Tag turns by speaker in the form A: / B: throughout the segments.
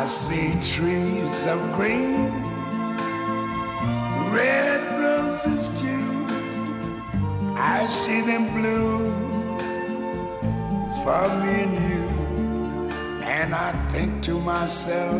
A: I see trees of green, red roses too. I see them bloom for me and you. And I think to myself,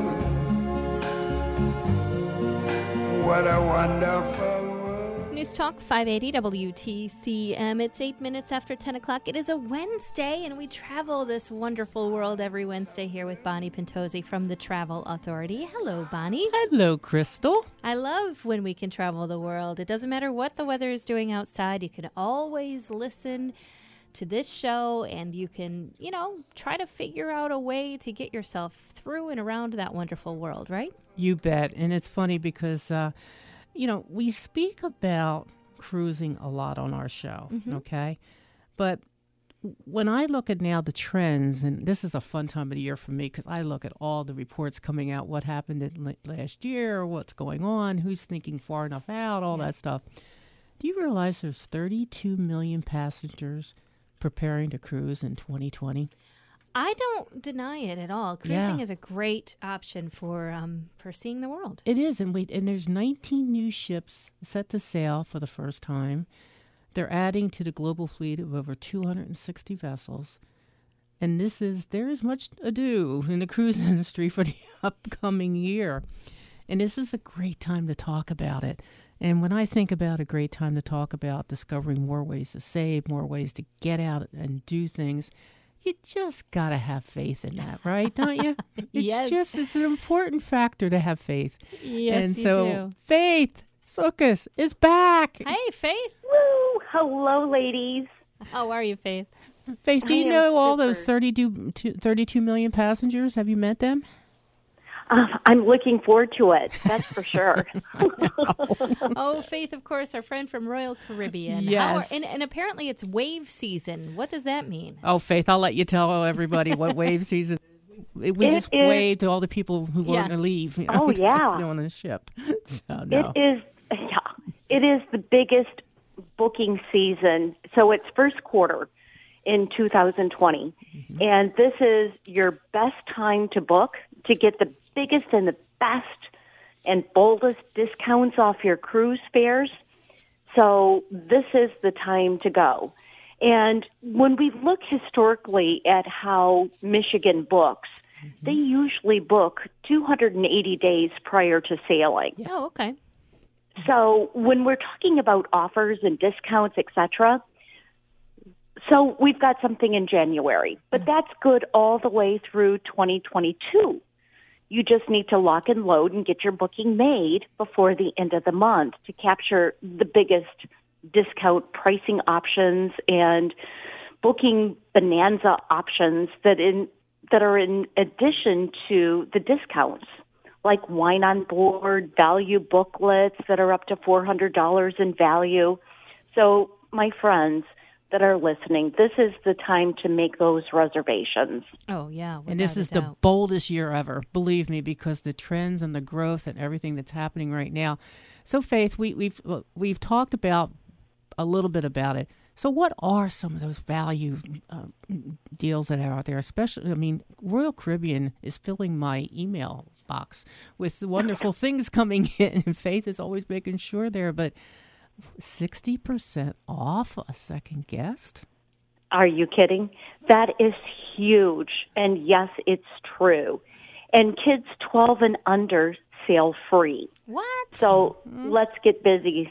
A: what a wonderful world.
B: News Talk 580 WTCM. It's 8 minutes after 10 o'clock. It is a Wednesday, and we travel this wonderful world every Wednesday here with Bonnie Pentozzi from the Travel Authority. Hello, Bonnie.
C: Hello, Crystal.
B: I love when we can travel the world. It doesn't matter what the weather is doing outside. You can always listen to this show, and you can, try to figure out a way to get yourself through and around that wonderful world, right?
C: You bet. And it's funny because, we speak about cruising a lot on our show, okay? But when I look at now the trends, and this is a fun time of the year for me because I look at all the reports coming out, what happened in last year, what's going on, who's thinking far enough out, all that stuff. Do you realize there's 32 million passengers preparing to cruise in 2020?
B: I don't deny it at all. Cruising is a great option for seeing the world.
C: It is, and there's 19 new ships set to sail for the first time. They're adding to the global fleet of over 260 vessels. And there is much ado in the cruise industry for the upcoming year. And this is a great time to talk about it. And when I think about a great time to talk about discovering more ways to save, more ways to get out and do things, you just got to have faith in that, right? Don't you? It's an important factor to have faith.
B: Yes,
C: and
B: you
C: so
B: do.
C: Faith Sukas is back.
B: Hey, Faith.
D: Woo! Hello, ladies.
B: How are you, Faith?
C: Faith, do you know all those 32 million passengers? Have you met them?
D: I'm looking forward to it. That's for sure.
B: Oh, Faith, of course, our friend from Royal Caribbean.
C: Yes.
B: And apparently it's wave season. What does that mean?
C: Oh, Faith, I'll let you tell everybody what wave season is. We just waved to all the people who weren't going to leave.
D: Oh, yeah.
C: On the ship. So, no.
D: It is the biggest booking season. So it's first quarter in 2020. Mm-hmm. And this is your best time to book to get the biggest and the best and boldest discounts off your cruise fares. So this is the time to go. And when we look historically at how Michigan books, they usually book 280 days prior to sailing.
B: Oh, okay.
D: So when we're talking about offers and discounts, etc., so we've got something in January, but that's good all the way through 2022. You just need to lock and load and get your booking made before the end of the month to capture the biggest discount pricing options and booking bonanza options that are in addition to the discounts, like wine on board, value booklets that are up to $400 in value. So, my friends that are listening, this is the time to make those reservations.
B: Oh, yeah.
C: And this is the boldest year ever, believe me, because the trends and the growth and everything that's happening right now. So, Faith, we've talked about a little bit about it. So what are some of those value deals that are out there? Especially, Royal Caribbean is filling my email box with wonderful things coming in, and Faith is always making sure there, but 60% off a second guest?
D: Are you kidding? That is huge. And yes, it's true. And kids 12 and under sail free.
B: What?
D: So let's get busy.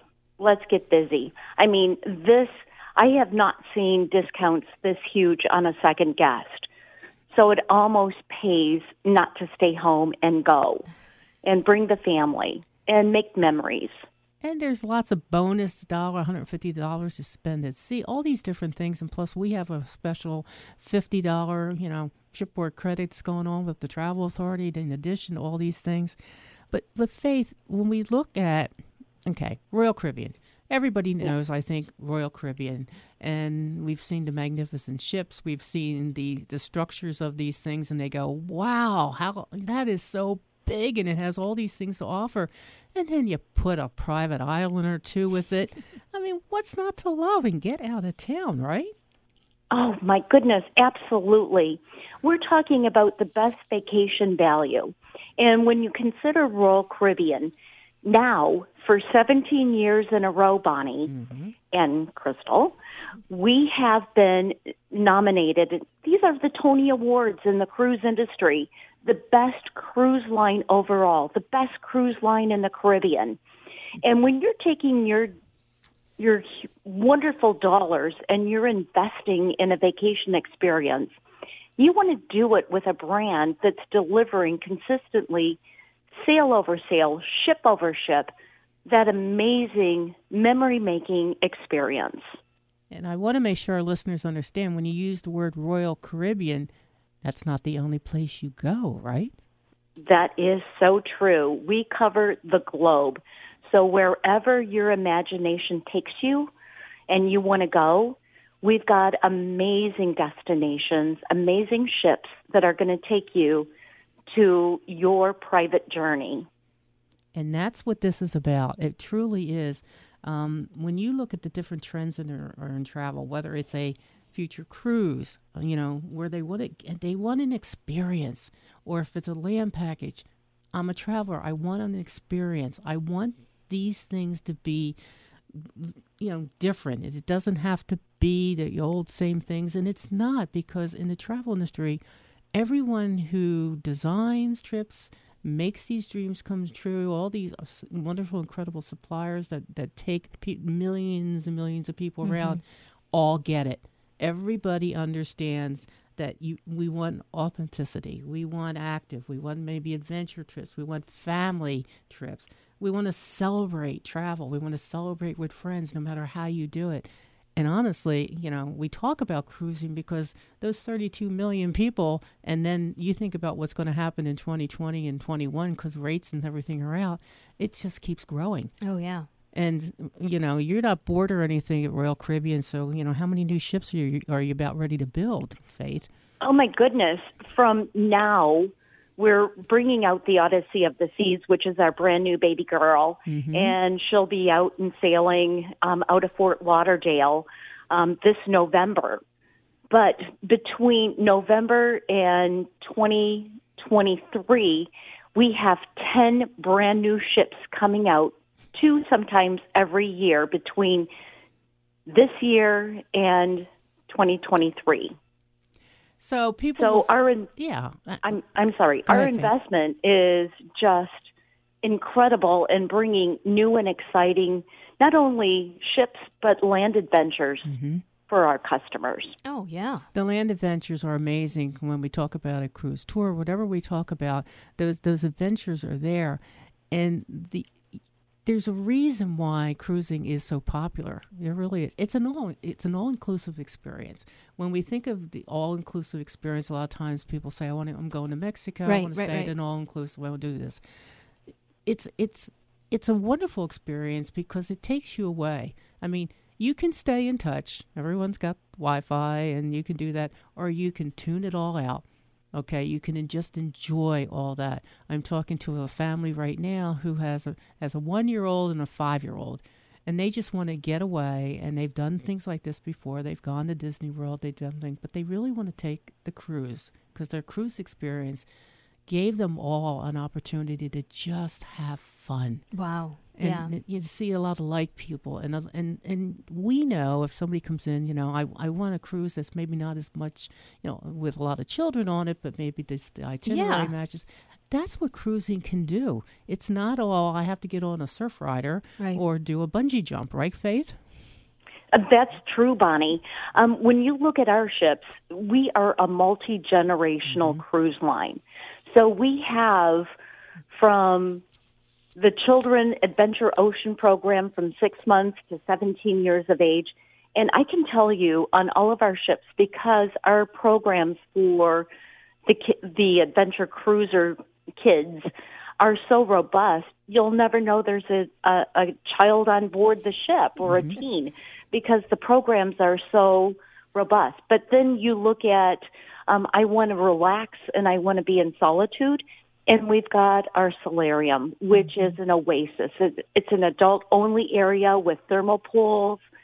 D: I have not seen discounts this huge on a second guest. So it almost pays not to stay home and go and bring the family and make memories.
C: And there's lots of bonus $150 to spend at sea, all these different things. And plus, we have a special $50, shipboard credits going on with the Travel Authority in addition to all these things. But Faith, when we look at, Royal Caribbean, everybody knows, I think, Royal Caribbean. And we've seen the magnificent ships. We've seen the structures of these things. And they go, wow, how that is so big, and it has all these things to offer. And then you put a private island or two with it. What's not to love? And get out of town, right?
D: Oh, my goodness, absolutely. We're talking about the best vacation value. And when you consider Royal Caribbean, now, for 17 years in a row, Bonnie and Crystal, we have been nominated. These are the Tony Awards in the cruise industry. The best cruise line overall, the best cruise line in the Caribbean. And when you're taking your wonderful dollars and you're investing in a vacation experience, you want to do it with a brand that's delivering consistently sail over sail, ship over ship, that amazing memory-making experience.
C: And I want to make sure our listeners understand when you use the word Royal Caribbean, that's not the only place you go, right?
D: That is so true. We cover the globe. So wherever your imagination takes you and you want to go, we've got amazing destinations, amazing ships that are going to take you to your private journey.
C: And that's what this is about. It truly is. When you look at the different trends are in travel, whether it's a future cruise, where they want an experience, or if it's a land package, I'm a traveler. I want an experience. I want these things to be, different. It doesn't have to be the old same things, and it's not, because in the travel industry, everyone who designs trips, makes these dreams come true, all these wonderful, incredible suppliers that take millions and millions of people around, all get it. Everybody understands that we want authenticity. We want active. We want maybe adventure trips. We want family trips. We want to celebrate travel. We want to celebrate with friends no matter how you do it. And honestly, we talk about cruising because those 32 million people, and then you think about what's going to happen in 2020 and 21 because rates and everything are out, it just keeps growing.
B: Oh, yeah.
C: And, you're not bored or anything at Royal Caribbean, so, how many new ships are you about ready to build, Faith?
D: Oh, my goodness. From now, we're bringing out the Odyssey of the Seas, which is our brand new baby girl, and she'll be out and sailing out of Fort Lauderdale this November. But between November and 2023, we have 10 brand new ships coming out, 2 sometimes every year between this year and 2023.
C: So people.
D: I'm sorry. Our investment is just incredible in bringing new and exciting, not only ships but land adventures for our customers.
B: Oh yeah,
C: the land adventures are amazing. When we talk about a cruise tour, whatever we talk about, those adventures are there, and there's a reason why cruising is so popular. There really is. It's an all-inclusive experience. When we think of the all-inclusive experience, a lot of times people say, I'm going to Mexico. I want to stay at an all-inclusive. I want to do this. It's a wonderful experience because it takes you away. I mean, you can stay in touch. Everyone's got Wi-Fi, and you can do that, or you can tune it all out. Okay, you can just enjoy all that. I'm talking to a family right now who has a 1-year-old and a 5-year-old, and they just want to get away, and they've done things like this before. They've gone to Disney World, they've done things, but they really want to take the cruise because their cruise experience gave them all an opportunity to just have fun.
B: Wow.
C: And you see a lot of like people, and we know if somebody comes in, I want a cruise that's maybe not as much, with a lot of children on it, but maybe the itinerary matches. That's what cruising can do. It's not all I have to get on a surf rider or do a bungee jump, right, Faith?
D: That's true, Bonnie. When you look at our ships, we are a multi-generational cruise line. So we have from the Children Adventure Ocean program from 6 months to 17 years of age. And I can tell you on all of our ships, because our programs for the adventure cruiser kids are so robust, you'll never know there's a child on board the ship or a teen because the programs are so robust. But then you look at, I want to relax and I want to be in solitude. And we've got our solarium, which is an oasis. It's an adult-only area with thermal pools,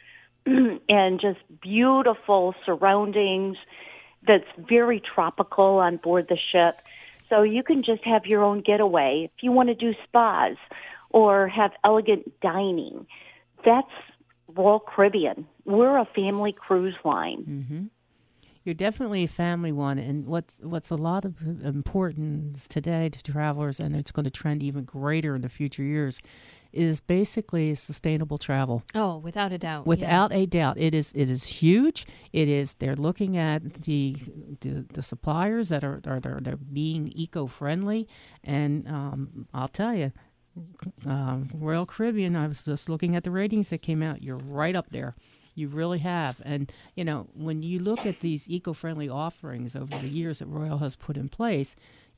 D: and just beautiful surroundings that's very tropical on board the ship. So you can just have your own getaway. If you want to do spas or have elegant dining, that's Royal Caribbean. We're a family cruise line.
C: Mm-hmm. You're definitely a family one, and what's a lot of importance today to travelers, and it's going to trend even greater in the future years, is basically sustainable travel.
B: Oh, without a doubt.
C: Without a doubt, it is huge. They're looking at the suppliers that are they're being eco-friendly, and I'll tell you, Royal Caribbean, I was just looking at the ratings that came out. You're right up there. You really have. And, when you look at these eco-friendly offerings over the years that Royal has put in place,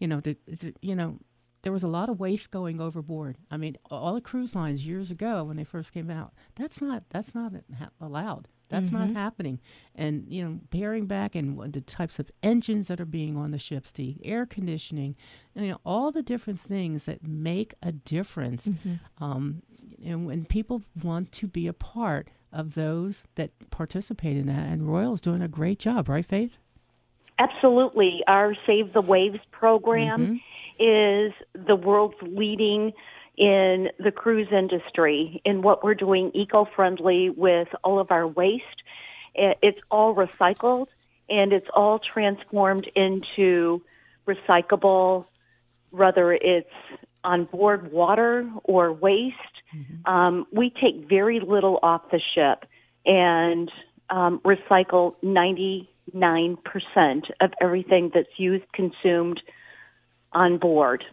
C: there was a lot of waste going overboard. I mean, all the cruise lines years ago when they first came out, that's not allowed. That's not happening. And, paring back and the types of engines that are being on the ships, the air conditioning, all the different things that make a difference. And when people want to be a part of those that participate in that, and Royal's doing a great job, right, Faith?
D: Absolutely. Our Save the Waves program is the world's leading in the cruise industry in what we're doing eco-friendly with all of our waste. It's all recycled, and it's all transformed into recyclable, whether it's on board water or waste. We take very little off the ship and recycle 99% of everything that's used, consumed on board.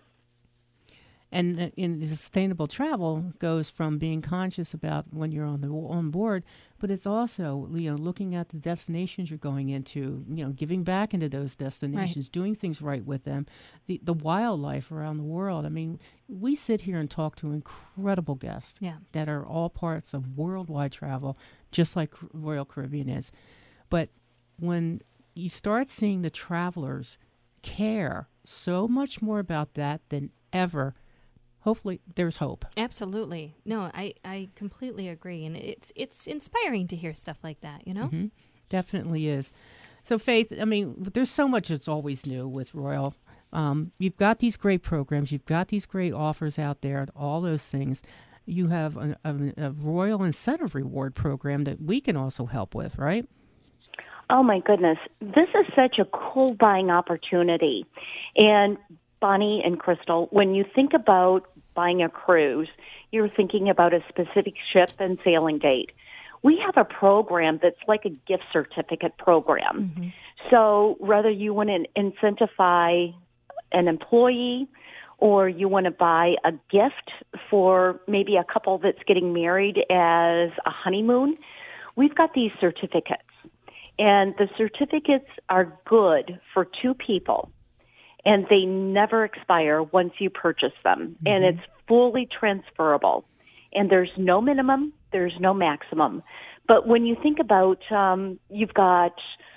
C: And in sustainable travel goes from being conscious about when you're on board, but it's also looking at the destinations you're going into, giving back into those destinations, doing things right with them, the wildlife around the world. I mean, we sit here and talk to incredible guests that are all parts of worldwide travel, just like Royal Caribbean is. But when you start seeing the travelers care so much more about that than ever, hopefully there's hope.
B: Absolutely. No, I completely agree. And it's inspiring to hear stuff like that,
C: Definitely is. So, Faith, I mean, there's so much that's always new with Royal. You've got these great programs. You've got these great offers out there, all those things. You have a Royal Incentive Reward program that we can also help with, right?
D: Oh, my goodness. This is such a cool buying opportunity. And Bonnie and Crystal, when you think about buying a cruise, you're thinking about a specific ship and sailing date. We have a program that's like a gift certificate program. So whether you want to incentivize an employee or you want to buy a gift for maybe a couple that's getting married as a honeymoon, we've got these certificates. And the certificates are good for 2 people. And they never expire once you purchase them. And it's fully transferable. And there's no minimum, there's no maximum. But when you think about, you've got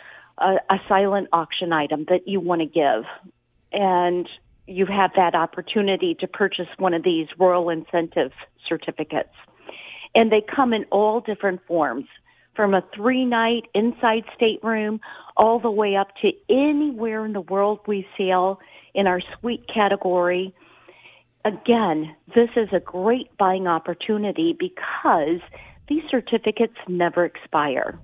D: a silent auction item that you want to give, and you have that opportunity to purchase one of these Royal Incentive certificates. And they come in all different forms, from a 3-night inside stateroom all the way up to anywhere in the world we sail in our suite category. Again, this is a great buying opportunity because these certificates never expire.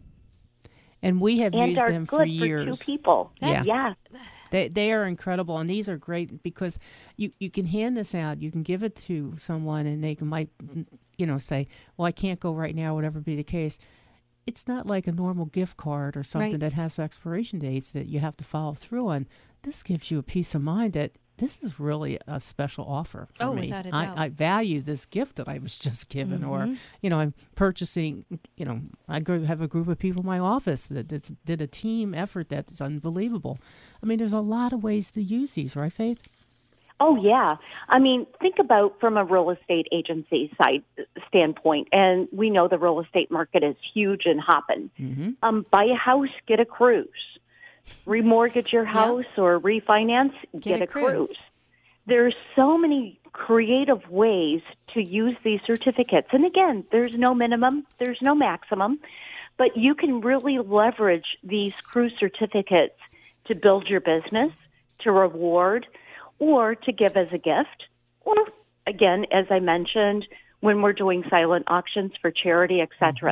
C: And we have used them for years.
D: For 2 people. Yeah.
C: They are incredible, and these are great because you can hand this out. You can give it to someone, and they might, say, well, I can't go right now, whatever be the case. It's not like a normal gift card or something that has expiration dates that you have to follow through on. This gives you a peace of mind that this is really a special offer for me.
B: Without a doubt.
C: I value this gift that I was just given, or, I'm purchasing, I have a group of people in my office that did a team effort that's unbelievable. I mean, there's a lot of ways to use these, right, Faith?
D: Oh, yeah. I mean, think about from a real estate agency side standpoint, and we know the real estate market is huge and hopping. Buy a house, get a cruise. Remortgage your house or refinance, get a cruise. There's so many creative ways to use these certificates. And again, there's no minimum, there's no maximum. But you can really leverage these cruise certificates to build your business, to reward, or to give as a gift. Or, again, as I mentioned, when we're doing silent auctions for charity, et cetera,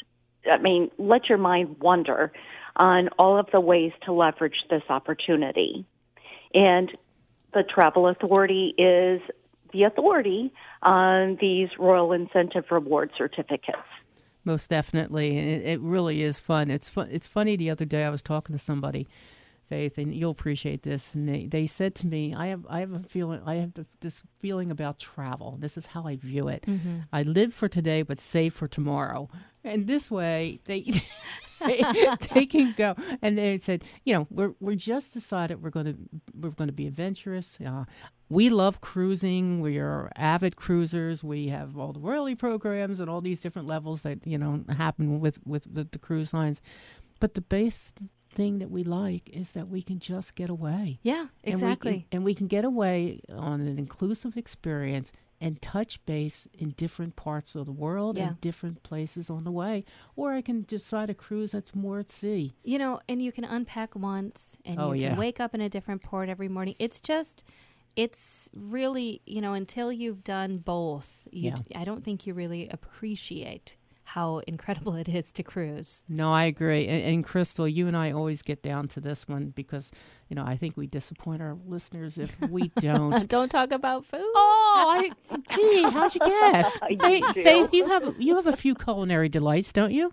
D: let your mind wander on all of the ways to leverage this opportunity. And the Travel Authority is the authority on these Royal Incentive Reward certificates.
C: Most definitely. And it really is fun. It's funny, the other day I was talking to somebody, Faith, and you'll appreciate this. And they said to me, I have a feeling, this feeling about travel. This is how I view it. Mm-hmm. I live for today, but save for tomorrow. And this way, they they can go. And they said, we're just decided we're going to be adventurous. We love cruising. We are avid cruisers. We have all the royalty programs and all these different levels that happen with the cruise lines. But the base thing that we like is that we can just get away.
B: Yeah, exactly.
C: And we can get away on an inclusive experience and touch base in different parts of the world and different places on the way. Or I can decide a cruise that's more at sea.
B: And you can unpack once and you can wake up in a different port every morning. It's really, until you've done both, I don't think you really appreciate how incredible it is to cruise.
C: No, I agree. And Crystal, you and I always get down to this one because, I think we disappoint our listeners if we don't.
B: Don't talk about food.
C: Oh, gee, how'd you guess? Faith, you have a few culinary delights, don't you?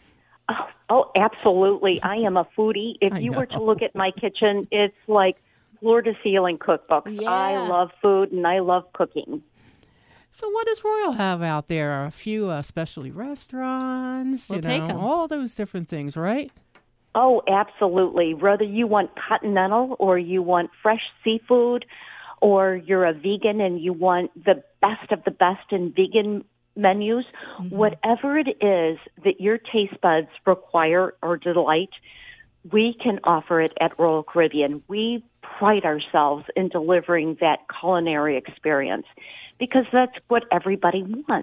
D: Oh, absolutely. I am a foodie. If you were to look at my kitchen, it's like floor-to-ceiling cookbooks.
B: Yeah.
D: I love food and I love cooking.
C: So what does Royal have out there? A few specialty restaurants,
B: We'll take 'em.
C: all those different things, right?
D: Oh, absolutely. Whether you want continental or you want fresh seafood or you're a vegan and you want the best of the best in vegan menus, whatever it is that your taste buds require or delight, we can offer it at Royal Caribbean. We pride ourselves in delivering that culinary experience because that's what everybody wants.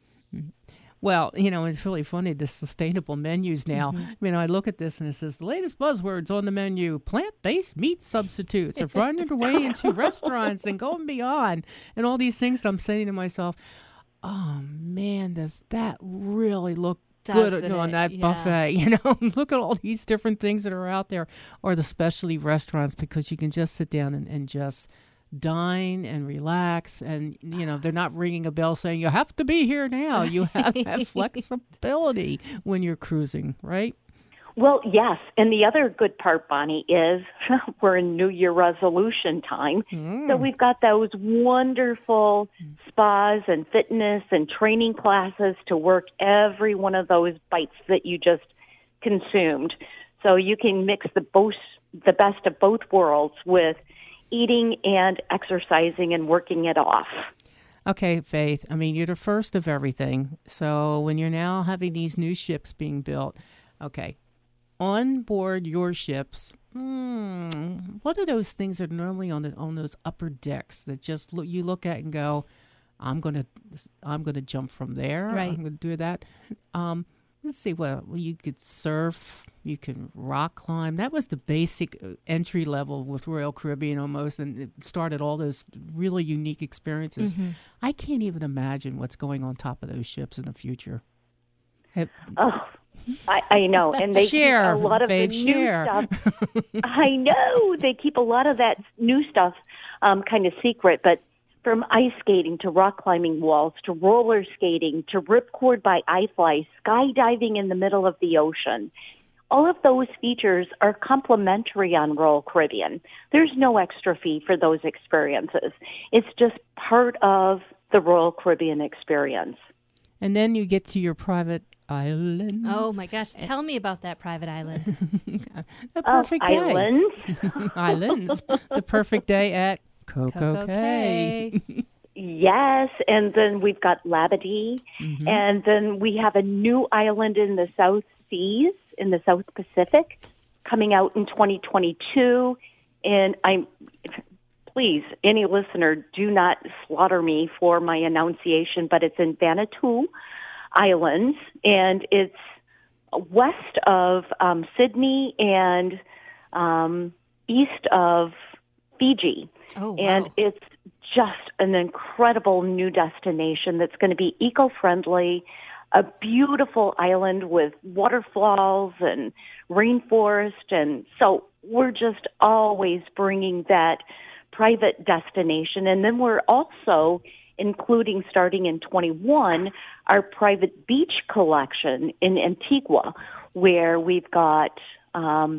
C: Well, it's really funny, the sustainable menus now. I look at this and it says, the latest buzzwords on the menu, plant-based meat substitutes are finding their way into restaurants and going beyond. And all these things that I'm saying to myself, oh, man, does that really look good on that buffet? Look at all these different things that are out there, or the specialty restaurants, because you can just sit down and just dine and relax, and they're not ringing a bell saying you have to be here now. You have that flexibility when you're cruising, right?
D: Well, yes, and the other good part, Bonnie, is we're in New Year resolution time. So we've got those wonderful spas and fitness and training classes to work every one of those bites that you just consumed. So you can mix the best of both worlds with eating and exercising and working it off.
C: Okay, Faith, you're the first of everything. So when you're now having these new ships being built, okay, on board your ships, what are those things that are normally on those upper decks that just you look at and go, I'm gonna jump from there.
B: Right.
C: I'm gonna do that. Let's see. Well, you could surf. You can rock climb. That was the basic entry level with Royal Caribbean almost, and it started all those really unique experiences. I can't even imagine what's going on top of those ships in the future.
D: I know, and they keep a lot of
C: babe,
D: the new stuff. I know they keep a lot of that new stuff kind of secret, but from ice skating to rock climbing walls to roller skating to ripcord by iFly, skydiving in the middle of the ocean. All of those features are complimentary on Royal Caribbean. There's no extra fee for those experiences. It's just part of the Royal Caribbean experience.
C: And then you get to your private island.
B: Oh, my gosh. Tell me about that private island.
C: The perfect day.
D: Islands.
C: Islands. The perfect day at Coco Cay.
D: Yes, and then we've got Labadee, and then we have a new island in the South Seas, in the South Pacific, coming out in 2022. And please, any listener, do not slaughter me for my enunciation, but it's in Vanuatu Islands, and it's west of Sydney and east of Fiji.
B: Oh, wow.
D: And it's just an incredible new destination that's going to be eco-friendly, a beautiful island with waterfalls and rainforest. And so we're just always bringing that private destination. And then we're also including, starting in 21, our private beach collection in Antigua, where we've got on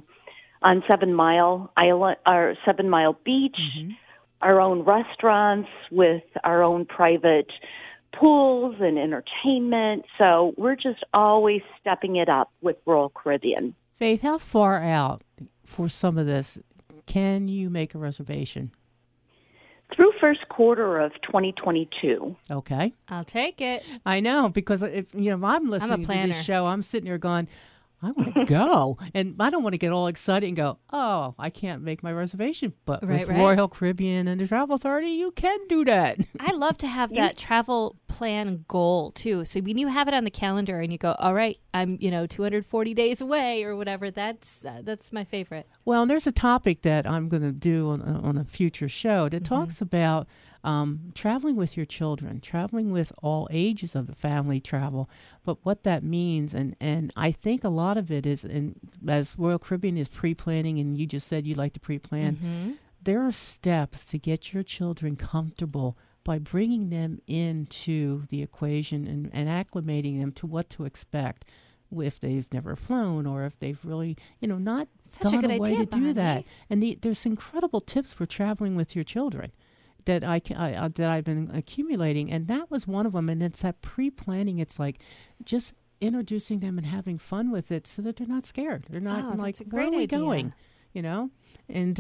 D: 7 Mile Island, our 7 Mile Beach, our own restaurants with our own private pools and entertainment. So we're just always stepping it up with Royal Caribbean.
C: Faith, how far out for some of this can you make a reservation?
D: Through first quarter of 2022.
C: Okay.
B: I'll take it.
C: I know, because if I'm listening to
B: planner.
C: this show, I'm sitting there going, I want to go. And I don't want to get all excited and go, oh, I can't make my reservation. But with Royal Caribbean and the Travel Authority, you can do that.
B: I love to have that travel plan goal, too. So when you have it on the calendar and you go, all right, I'm 240 days away or whatever, that's my favorite.
C: Well, and there's a topic that I'm going to do on a future show that talks about traveling with your children, traveling with all ages of the family travel, but what that means. And I think a lot of it is, as Royal Caribbean is pre-planning, and you just said you like to pre-plan, there are steps to get your children comfortable by bringing them into the equation and acclimating them to what to expect if they've never flown or if they've really, not
B: Such a
C: gone
B: good
C: away
B: idea,
C: to do
B: Bonnie.
C: that. And there's incredible tips for traveling with your children that that I've been accumulating, and that was one of them. And it's that pre-planning. It's like just introducing them and having fun with it, so that they're not scared. They're not like,
B: that's a
C: where are
B: great
C: we
B: idea.
C: going? And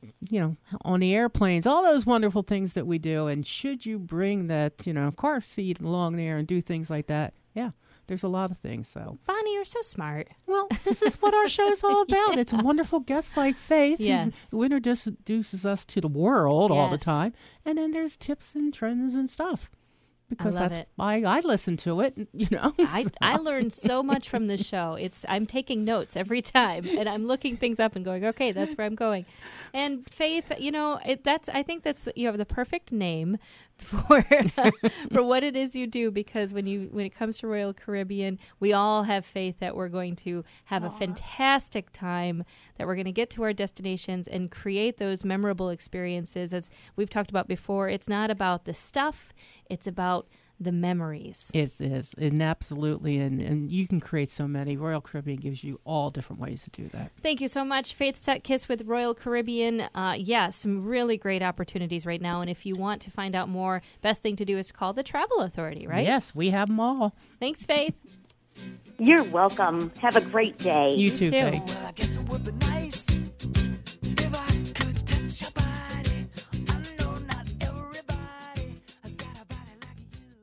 C: on the airplanes, all those wonderful things that we do. And should you bring that car seat along there and do things like that? Yeah. There's a lot of things. So,
B: Bonnie, you're so smart.
C: well, this is what our show is all about. It's wonderful guests like Faith
B: Yes.
C: who introduces us to the world all the
B: Yes.
C: time. And then there's tips and trends and stuff. Because
B: love
C: that's
B: it.
C: why I listen to it,
B: I learned so much from this show. I'm taking notes every time, and I'm looking things up and going, okay, that's where I'm going. And Faith, I think that's you have the perfect name for for what it is you do, because when it comes to Royal Caribbean, we all have faith that we're going to have a fantastic time, that we're going to get to our destinations and create those memorable experiences. As we've talked about before, it's not about the stuff, it's about the memories.
C: It is, and absolutely, and you can create so many. Royal Caribbean gives you all different ways to do that.
B: Thank you so much, Faith Sutkiss with Royal Caribbean. Some really great opportunities right now. And if you want to find out more, best thing to do is call the Travel Authority, right?
C: Yes, we have them all.
B: Thanks, Faith.
D: You're welcome. Have a great day.
C: You too,
B: too.
C: Faith.
A: Well, I guess